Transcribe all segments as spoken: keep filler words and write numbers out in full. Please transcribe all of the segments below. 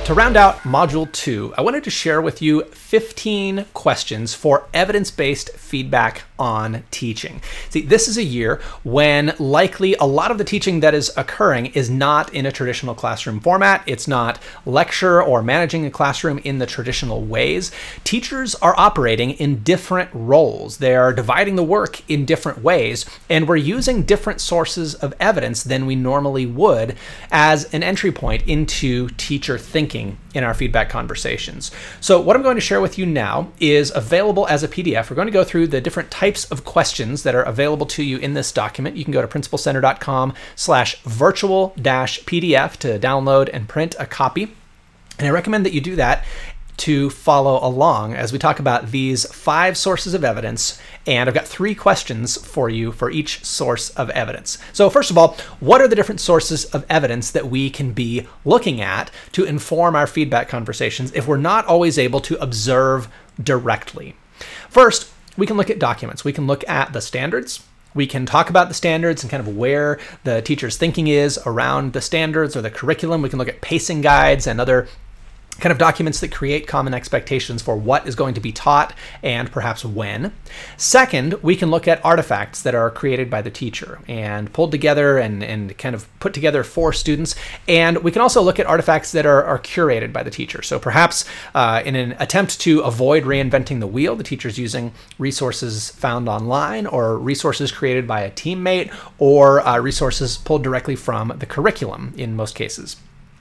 To round out Module two, I wanted to share with you fifteen questions for evidence-based feedback on teaching. See, this is a year when likely a lot of the teaching that is occurring is not in a traditional classroom format. It's not lecture or managing a classroom in the traditional ways. Teachers are operating in different roles. They are dividing the work in different ways, and we're using different sources of evidence than we normally would as an entry point into teacher thinking in our feedback conversations. So what I'm going to share with you now is available as a P D F. We're going to go through the different types of questions that are available to you in this document. You can go to principalcenter.com slash virtual dash PDF to download and print a copy. And I recommend that you do that to follow along as we talk about these five sources of evidence. And I've got three questions for you for each source of evidence. So first of all, what are the different sources of evidence that we can be looking at to inform our feedback conversations if we're not always able to observe directly? First, we can look at documents. We can look at the standards. We can talk about the standards and kind of where the teacher's thinking is around the standards or the curriculum. We can look at pacing guides and other kind of documents that create common expectations for what is going to be taught and perhaps when. Second, we can look at artifacts that are created by the teacher and pulled together and, and kind of put together for students. And we can also look at artifacts that are, are curated by the teacher. So perhaps uh, in an attempt to avoid reinventing the wheel, the teacher's using resources found online or resources created by a teammate or uh, resources pulled directly from the curriculum in most cases.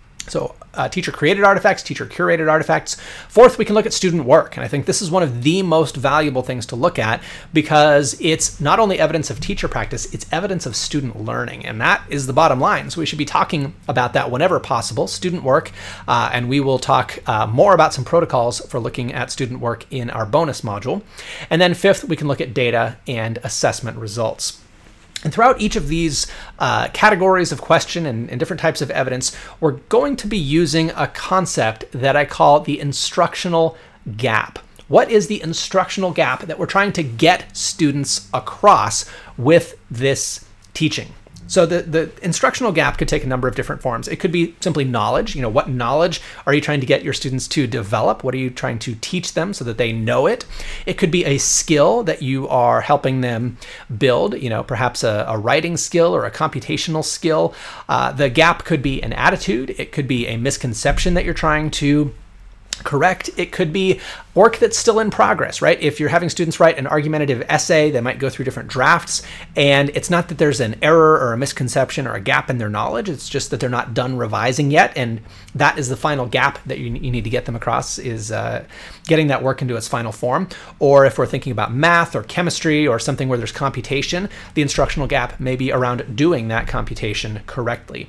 So uh, teacher-created artifacts, teacher-curated artifacts. Fourth, we can look at student work. And I think this is one of the most valuable things to look at because it's not only evidence of teacher practice, it's evidence of student learning. And that is the bottom line. So we should be talking about that whenever possible, student work. Uh, and we will talk uh, more about some protocols for looking at student work in our bonus module. And then fifth, we can look at data and assessment results. And throughout each of these uh, categories of question and, and different types of evidence, we're going to be using a concept that I call the instructional gap. What is the instructional gap that we're trying to get students across with this teaching? So the, the instructional gap could take a number of different forms. It could be simply knowledge. You know, what knowledge are you trying to get your students to develop? What are you trying to teach them so that they know it? It could be a skill that you are helping them build, you know, perhaps a, a writing skill or a computational skill. Uh, the gap could be an attitude. It could be a misconception that you're trying to correct. It could be work that's still in progress, right? If you're having students write an argumentative essay, they might go through different drafts, and it's not that there's an error or a misconception or a gap in their knowledge, it's just that they're not done revising yet, and that is the final gap that you, you need to get them across, is uh, getting that work into its final form. Or if we're thinking about math or chemistry or something where there's computation, the instructional gap may be around doing that computation correctly.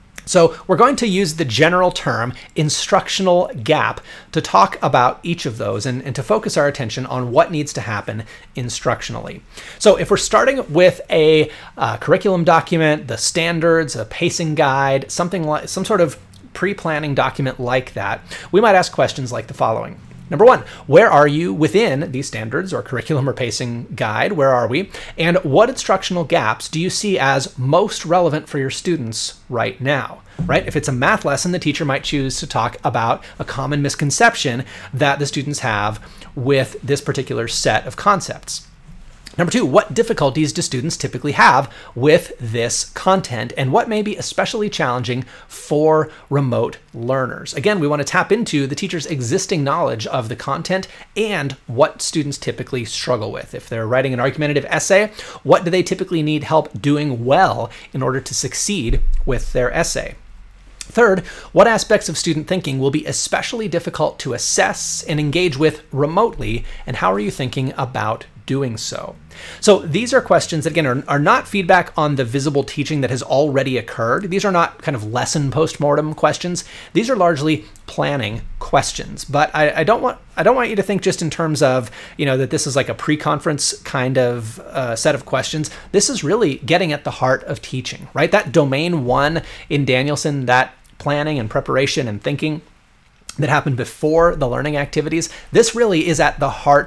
So we're going to use the general term instructional gap to talk about each of those and, and to focus our attention on what needs to happen instructionally. So if we're starting with a uh, curriculum document, the standards, a pacing guide, something like some sort of pre-planning document like that, we might ask questions like the following. Number one, where are you within these standards or curriculum or pacing guide? Where are we? And what instructional gaps do you see as most relevant for your students right now? Right? If it's a math lesson, the teacher might choose to talk about a common misconception that the students have with this particular set of concepts. Number two, what difficulties do students typically have with this content, and what may be especially challenging for remote learners? Again, we want to tap into the teacher's existing knowledge of the content and what students typically struggle with. If they're writing an argumentative essay, what do they typically need help doing well in order to succeed with their essay? Third, what aspects of student thinking will be especially difficult to assess and engage with remotely, and how are you thinking about doing so? So these are questions that, again, are, are not feedback on the visible teaching that has already occurred. These are not kind of lesson postmortem questions. These are largely planning questions. But I, I don't want I don't want you to think just in terms of, you know, that this is like a pre-conference kind of uh, set of questions. This is really getting at the heart of teaching, right? That domain one in Danielson, that planning and preparation and thinking that happened before the learning activities, this really is at the heart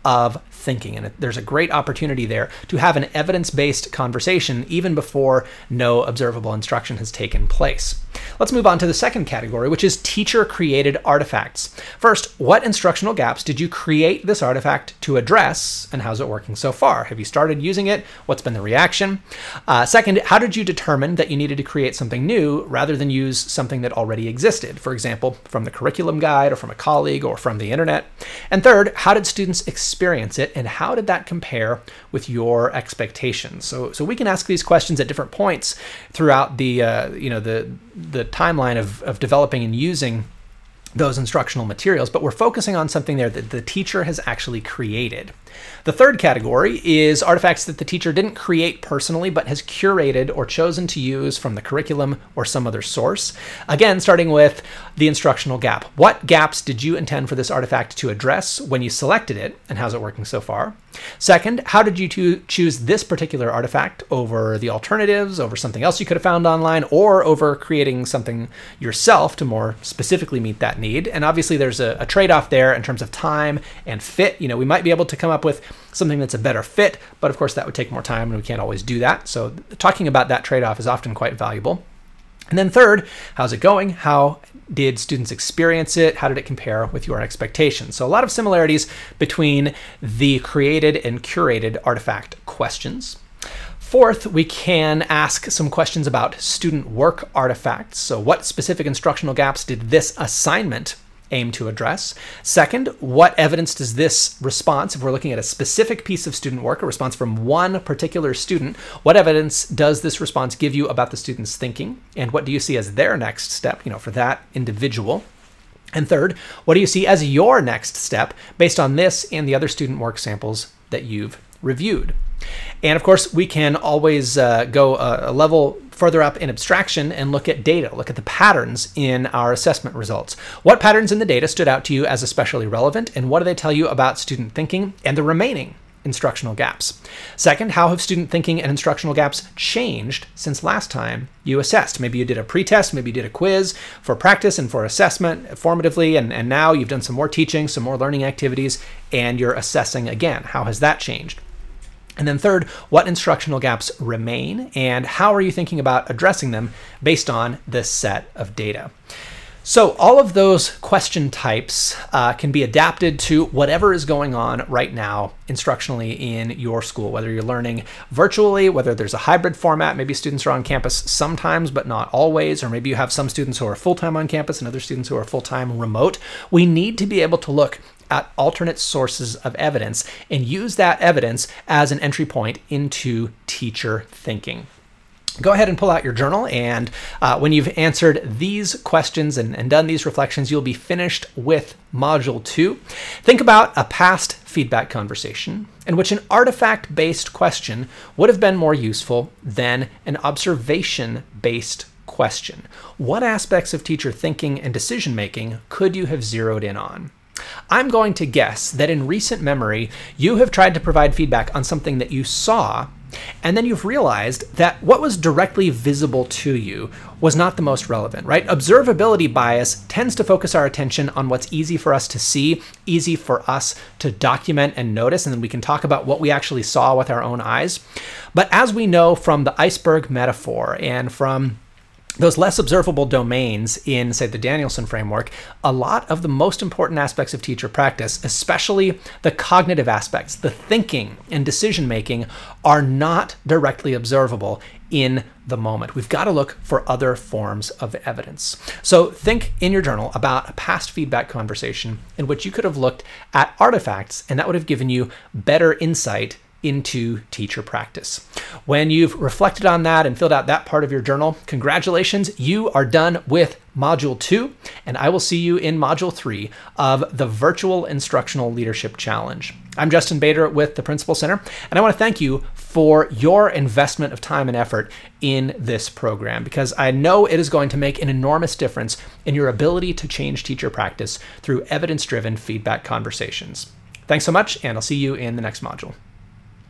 of thinking. And there's a great opportunity there to have an evidence-based conversation even before no observable instruction has taken place. Let's move on to the second category, which is teacher-created artifacts. First, what instructional gaps did you create this artifact to address, and how's it working so far? Have you started using it? What's been the reaction? Uh, second, how did you determine that you needed to create something new rather than use something that already existed? For example, from the curriculum guide or from a colleague or from the internet. And third, how did students experience it, and how did that compare with your expectations? So, so we can ask these questions at different points throughout the, uh, you know, the the timeline of, of developing and using those instructional materials, but we're focusing on something there that the teacher has actually created. The third category is artifacts that the teacher didn't create personally, but has curated or chosen to use from the curriculum or some other source. Again, starting with the instructional gap. What gaps did you intend for this artifact to address when you selected it, and how's it working so far? Second, how did you to choose this particular artifact over the alternatives, over something else you could have found online, or over creating something yourself to more specifically meet that need? And obviously there's a, a trade-off there in terms of time and fit. You know, we might be able to come up with something that's a better fit, but of course that would take more time and we can't always do that. So talking about that trade-off is often quite valuable. And then third, how's it going? How did students experience it? How did it compare with your expectations? So a lot of similarities between the created and curated artifact questions. Fourth, we can ask some questions about student work artifacts. So what specific instructional gaps did this assignment aim to address? Second, what evidence does this response, if we're looking at a specific piece of student work, a response from one particular student, what evidence does this response give you about the student's thinking? And what do you see as their next step, you know, for that individual? And third, what do you see as your next step based on this and the other student work samples that you've reviewed? And of course, we can always uh, go a, a level further up in abstraction and look at data, look at the patterns in our assessment results. What patterns in the data stood out to you as especially relevant, and what do they tell you about student thinking and the remaining instructional gaps? Second, how have student thinking and instructional gaps changed since last time you assessed? Maybe you did a pretest, maybe you did a quiz for practice and for assessment formatively, and, and now you've done some more teaching, some more learning activities, and you're assessing again. How has that changed? And then third, what instructional gaps remain, and how are you thinking about addressing them based on this set of data? So all of those question types uh, can be adapted to whatever is going on right now instructionally in your school, whether you're learning virtually, whether there's a hybrid format, maybe students are on campus sometimes, but not always, or maybe you have some students who are full-time on campus and other students who are full-time remote. We need to be able to look at alternate sources of evidence and use that evidence as an entry point into teacher thinking. Go ahead and pull out your journal, and uh, when you've answered these questions and, and done these reflections, you'll be finished with Module two. Think about a past feedback conversation in which an artifact-based question would have been more useful than an observation-based question. What aspects of teacher thinking and decision-making could you have zeroed in on? I'm going to guess that in recent memory, you have tried to provide feedback on something that you saw, and then you've realized that what was directly visible to you was not the most relevant, right? Observability bias tends to focus our attention on what's easy for us to see, easy for us to document and notice, and then we can talk about what we actually saw with our own eyes. But as we know from the iceberg metaphor and from those less observable domains in, say, the Danielson framework, a lot of the most important aspects of teacher practice, especially the cognitive aspects, the thinking and decision-making, are not directly observable in the moment. We've got to look for other forms of evidence. So think in your journal about a past feedback conversation in which you could have looked at artifacts, and that would have given you better insight into teacher practice. When you've reflected on that and filled out that part of your journal, congratulations, you are done with Module two, and I will see you in Module three of the Virtual Instructional Leadership Challenge. I'm Justin Bader with the Principal Center, and I want to thank you for your investment of time and effort in this program, because I know it is going to make an enormous difference in your ability to change teacher practice through evidence-driven feedback conversations. Thanks so much, and I'll see you in the next module.